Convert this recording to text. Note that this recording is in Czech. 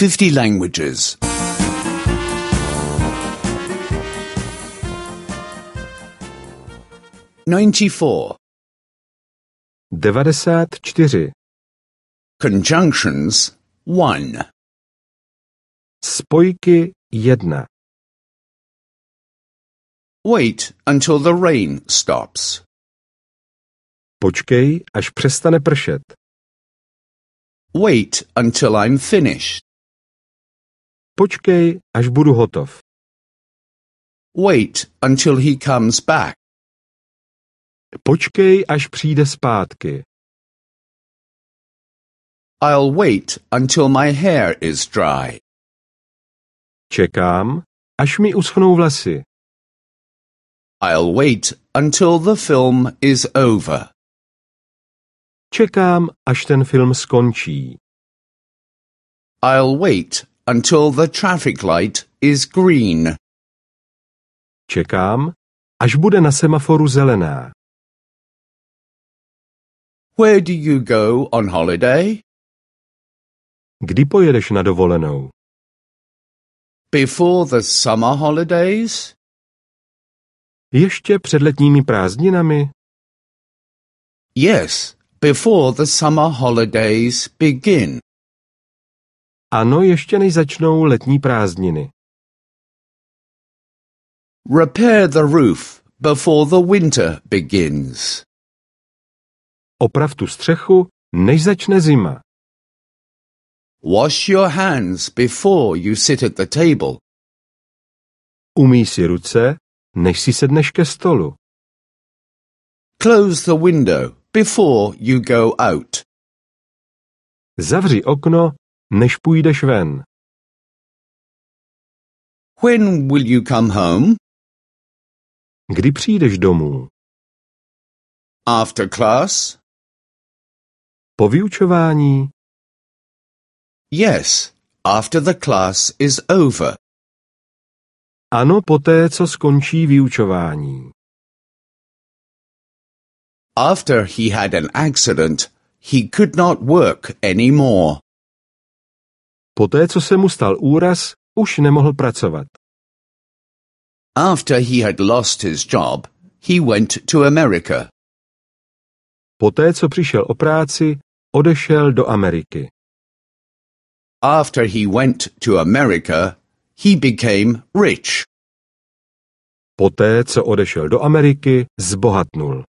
50 languages. 94. 94. Conjunctions 1. Spojky 1. Wait until the rain stops. Počkej, až přestane pršet. Wait until I'm finished. Počkej, až budu hotov. Wait until he comes back. Počkej, až přijde zpátky. I'll wait until my hair is dry. Čekám, až mi uschnou vlasy. I'll wait until the film is over. Čekám, až ten film skončí. I'll wait until the traffic light is green. Čekám, až bude na semaforu zelená. Where do you go on holiday? Kdy pojedeš na dovolenou? Before the summer holidays? Ještě před letními prázdninami? Yes, before the summer holidays begin. Ano, ještě než začnou letní prázdniny. Repair the roof before the winter begins. Oprav tu střechu, než začne zima. Wash your hands before you sit at the table. Umyj si ruce, než si sedneš ke stolu. Close the window before you go out. Zavři okno, než půjdeš ven. When will you come home? Kdy přijdeš domů? After class? Po vyučování? Yes, after the class is over. Ano, poté, co skončí vyučování. After he had an accident, he could not work anymore. Poté, co se mu stal úraz, už nemohl pracovat. After he had lost his job, he went to America. Poté, co přišel o práci, odešel do Ameriky. After he went to America, he became rich. Poté, co odešel do Ameriky, zbohatnul.